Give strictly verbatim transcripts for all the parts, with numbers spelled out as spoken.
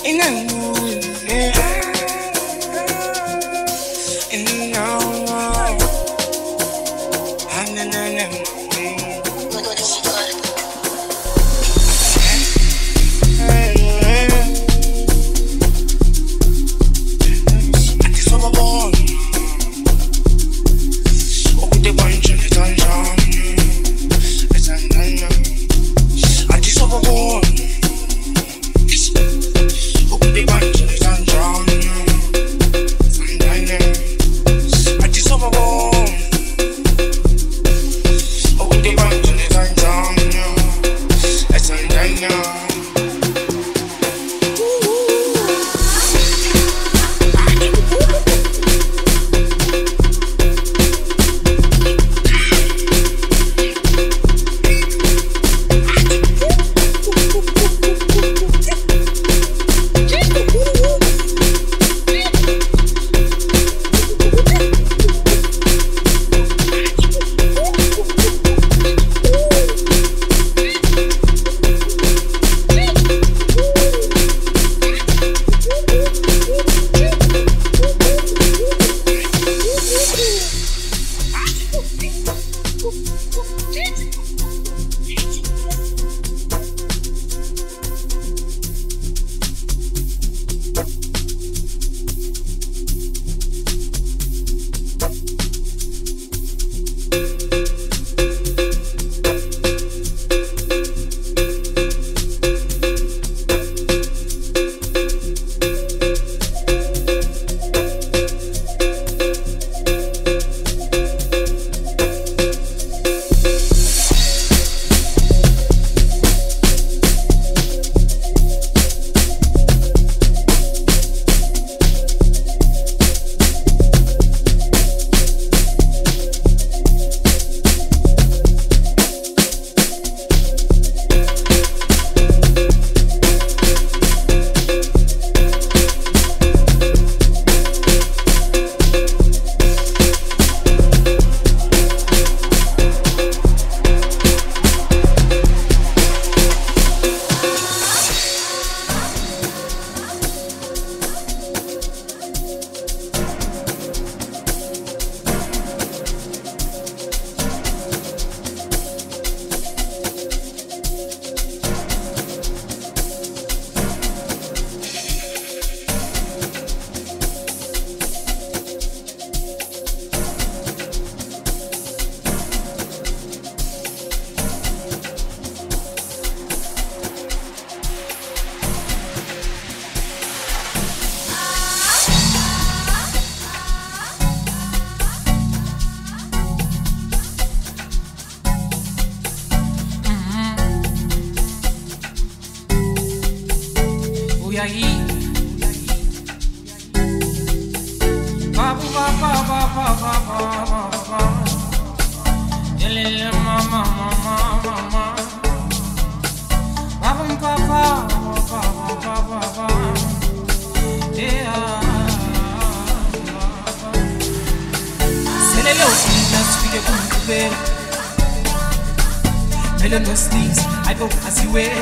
Melon no sleeves, I go as you wear.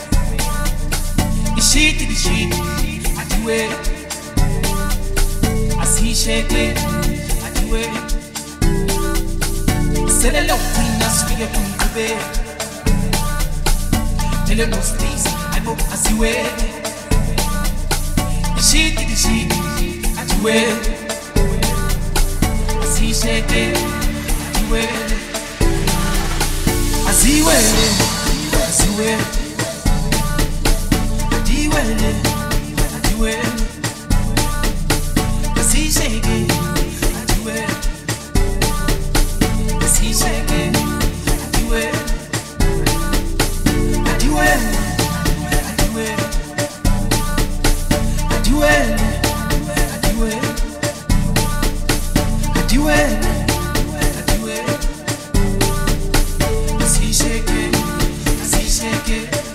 The sheet to the sheet, as you wear. As he shake it, as you wear. Say the love queen, as we get to bed. Melon no sleeves, I go as you wear. The sheet to the sheet, as you wear. As he shake it, as you wear. Asiwe, asiwe, adiwe, adiwe, asi shake, adiwe, asi shake, adiwe, adiwe, adiwe, adiwe, adiwe, adiwe. Shake it, I see shake it.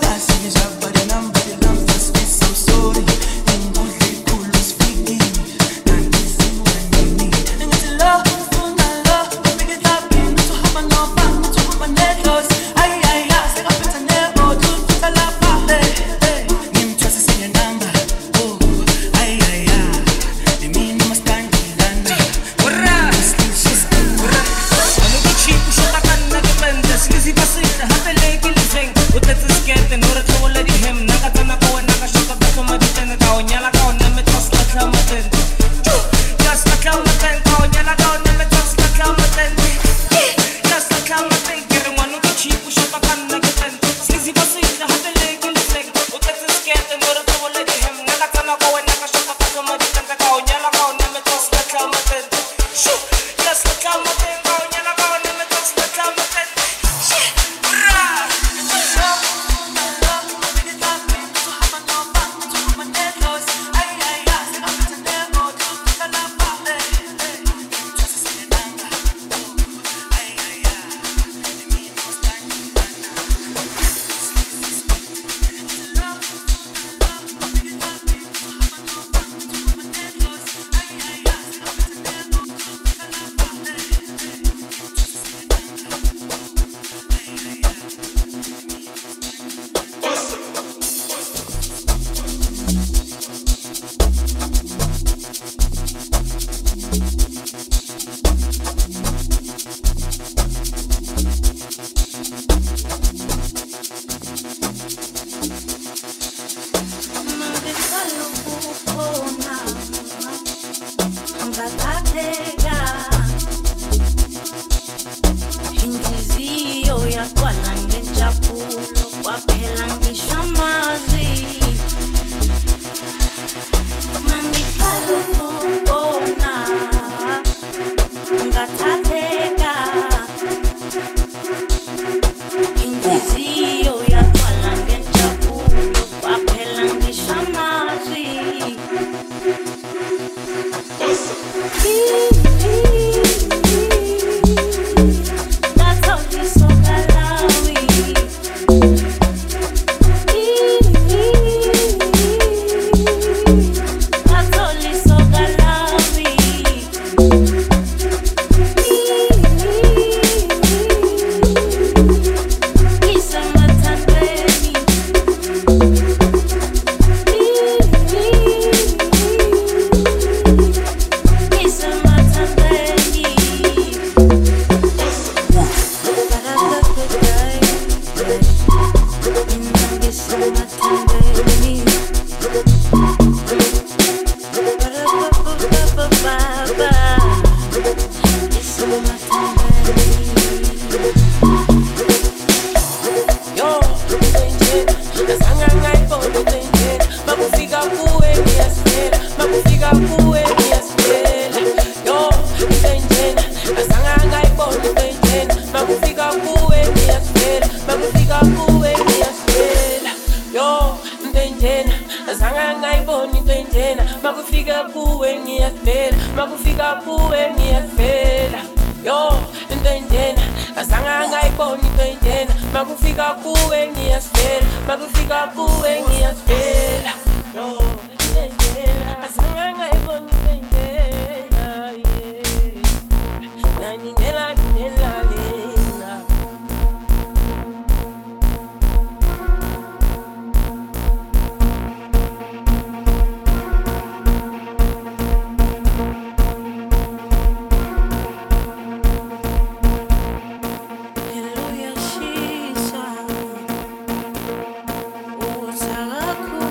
Hallelujah, she's a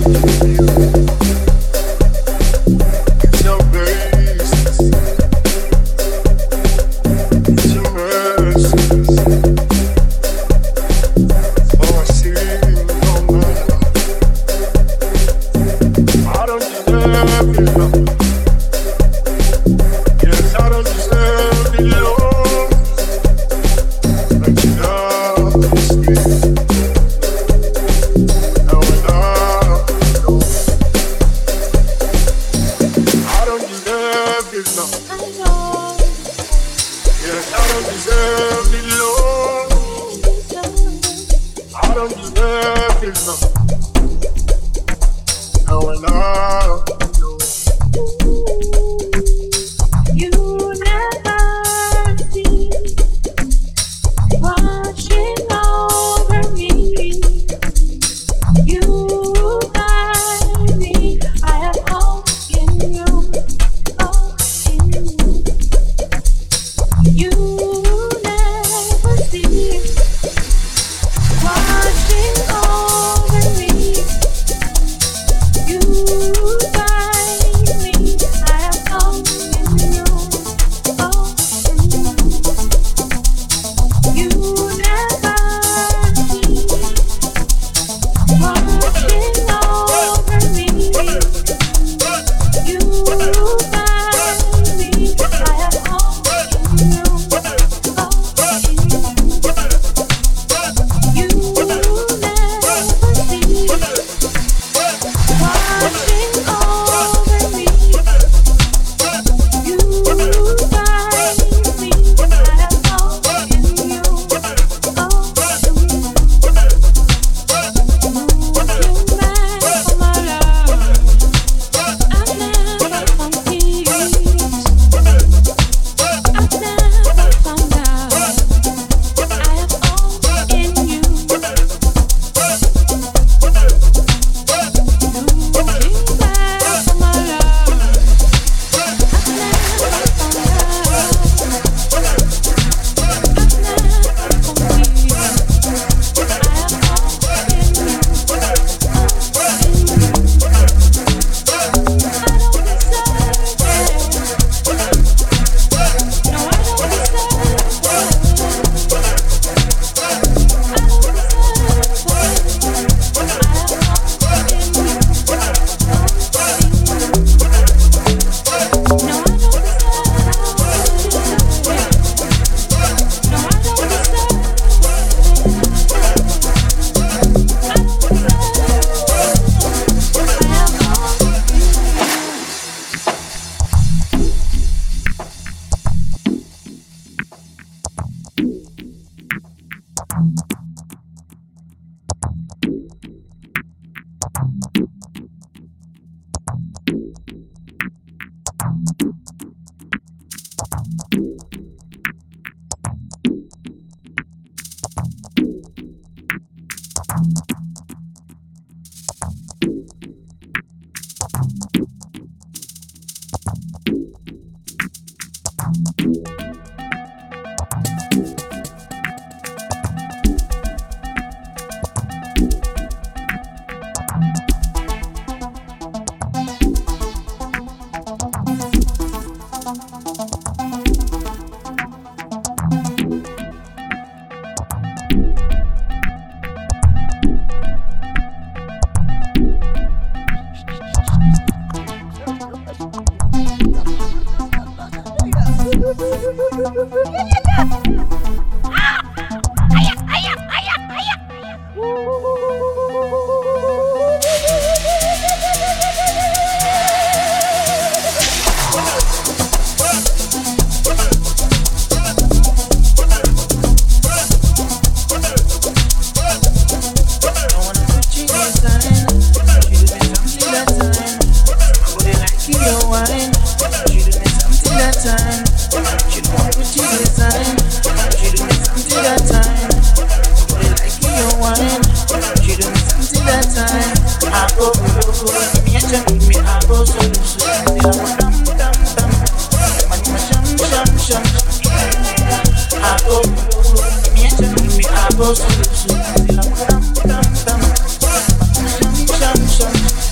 Sham sham sham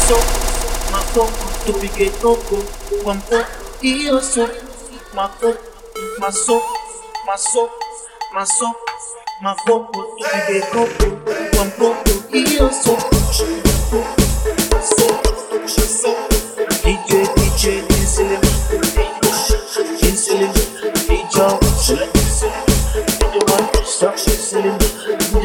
so mako tupige toko kwa mko hiyo so mako maso maso maso mako tupige toko kwa mko hiyo so D J D J Insulim Insulim D J Insulim D J Stop Insulim D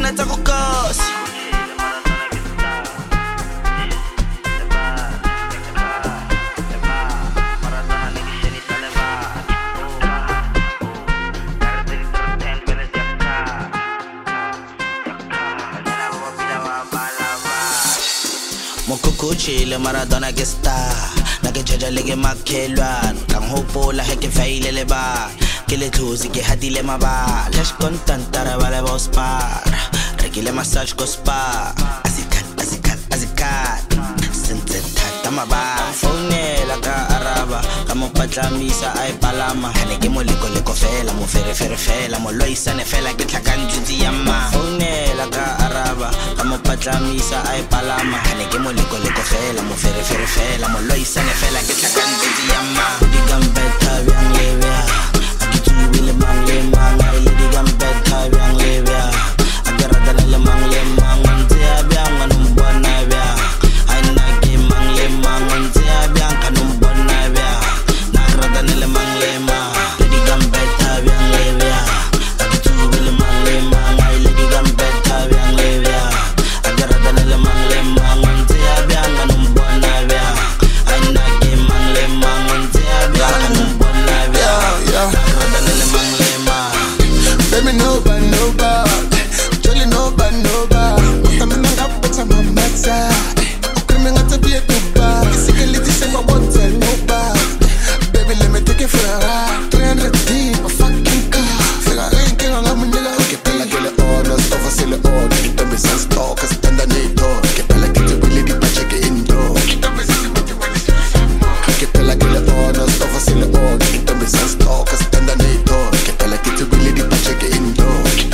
na tsa go kosi. Kuchile Maradona ke star na ke jaja le ke makhelwana ka ngopola he ke faile le ba ke le tlhosi ke hatile mabala let's content tara ba le boss par re ke le massage ko spa asikat asikat asikat sentse thata mabala phone la ka araba ka mo patlamisa ai palama hane ke mo leko leko fela mo fere fere fela mo loisa ne fela ke tlhakantsi ya ma phone la ka araba ka mo patlamisa ai palama hane ke mo leko leko fela mo fere fere fela mo loisa ne fela ke tlhakantsi ya ma di gambeta byang lebya akitubile mang le mang ai le di gambeta byang lebya agarada le mang le mang ntse abyang anumbona bya ai na ke mang le mang ntse abyang anumbona bya nagrada le mang le mang le di gambeta byang lebya akitubile mang le mang ai le di gambeta byang lebya agarada le mang le mang ntse abyang anumbona bya ai na ke mang le mang ntse abyang anumbona bya nagrada le mang le mang baby no ba no ba jolly no ba no ba utamina ngapetsa mamatsa ukrime ngata bia kuba isikeli disemba wonte no ba baby let me take it for a ride three hundred deep a fucking car fega renke ngamunela ke pela ke le ono stova se le ono itombe sans talk stand on it ke pela ke te wili di pacheke indo ke pela ke le ono stova se le ono itombe sans talk stand on it ke pela ke te wili di pacheke indo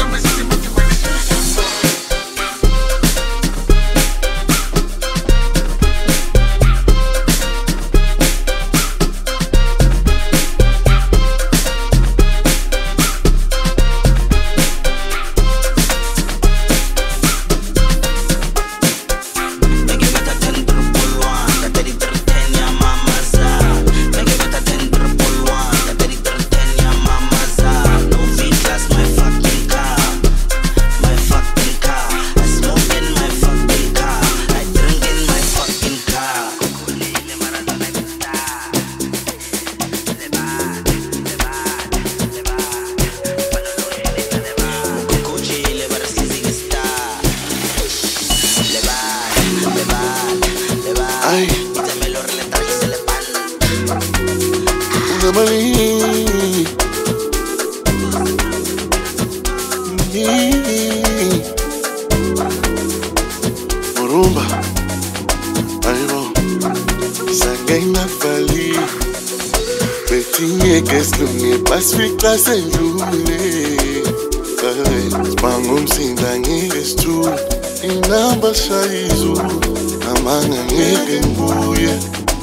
Rumba, ayvo, sangay na fali, betinye keslunye pasfika senjule, ay, spangum sindangi kestu, inamba shaizu, amanga ngeke mbuye,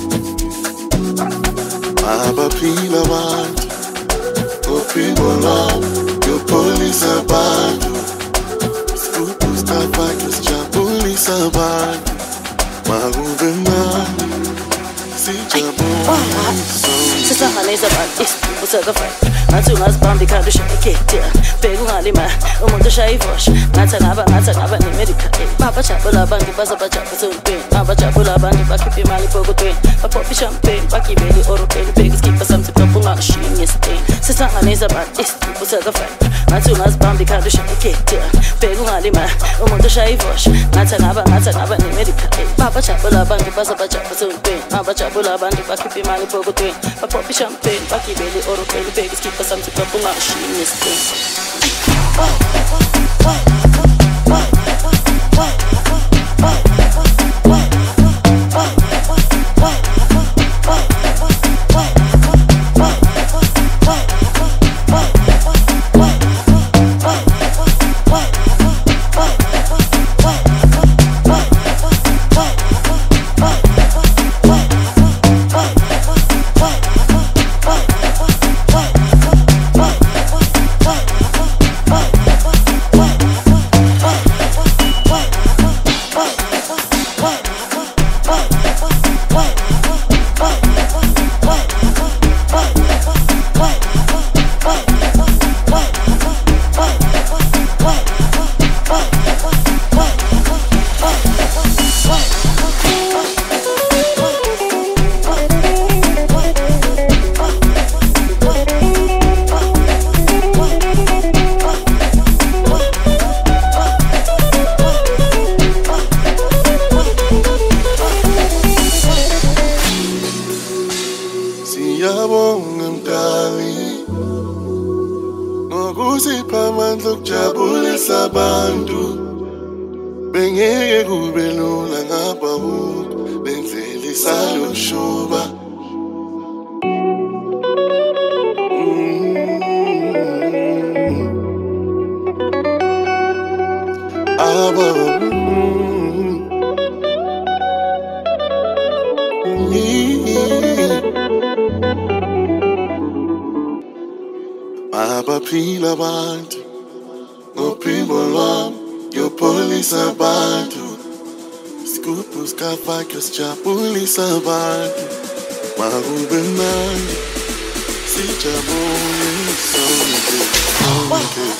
abapila bantu, opiko lao, yo police abantu, skupu stafaki sijabulisa abantu, magubemani, sijabulisa. Sisanganisa abantu isibutha fight ngathi ungazibamba ikhanda ushayekhe bheka ungalima umuntu ushayivosha ngathi ngaba ngathi ngaba nemedical babajabula abantu bazabajabula sonke babajabula abantu bakhipha imali pokotweni bapopha champagne bagibeli orobheni bheka iskipha something ungashiyi ngestain sisanganisa abantu isibutha fight ngathi ungazibamba ikhanda ushayekhe bheka ungalima umuntu ushayivosha ngathi ngaba ngathi ngaba nemedical babajabula abantu bazabajabula sonke babajabula abantu bakhipha imali pokotweni bapopha champagne bagibeli orobheni bheka iskipha something ungashiyi ngestain What? shuba. Aba Aba phila abantu ngophimbo lwami ngiyopholisa abantu sigubhu sikafake sijabulisa abantu makube mnandi sijabule sonke sonke.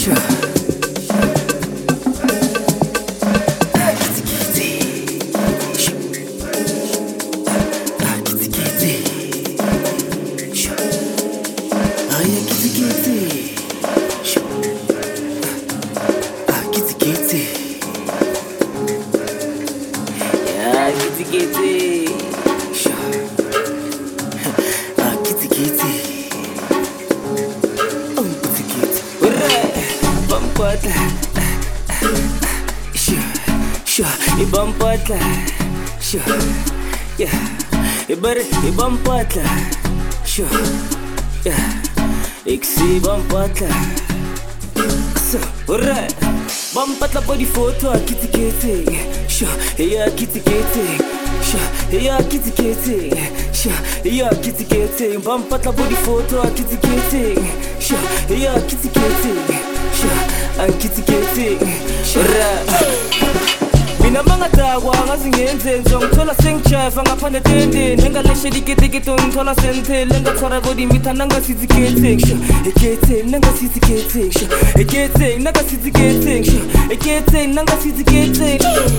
Ibang patla, sure, yeah. Ik zie bang patla. So, alright. Bang patla voor die foto, kitty kitty. Sure, yeah, kitty kitty. Sure, yeah, kitty kitty. Sure, yeah, kitty kitty. Bang patla voor die foto, kitty kitty. Sure, yeah, kitty kitty. Sure, and kitty kitty. Sure. Mina mga tawa ngazingenze ngizongithola sengijayiva ngaphande tendeni nengaleshela iketekete ngithola senthele ngathwara body mitha nangasithi getting sho getting nangasithi getting sho getting nangasithi getting sho getting nangasithi getting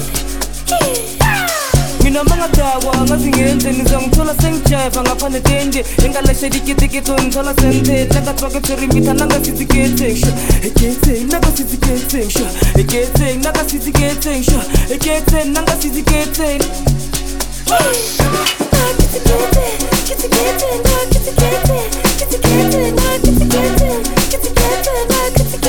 Mina mga tawa ngazingenze ngizongithola sengijayiva ngaphande tendeni nengaleshela iketekete ngithola senthele ngathwara body mitha nangasithi getting sho getting nangasithi getting sho getting nangasithi getting sho getting nangasithi getting Kitty getting, kitty getting, kitty getting, kitty getting, kitty getting, kitty getting, kitty getting, kitty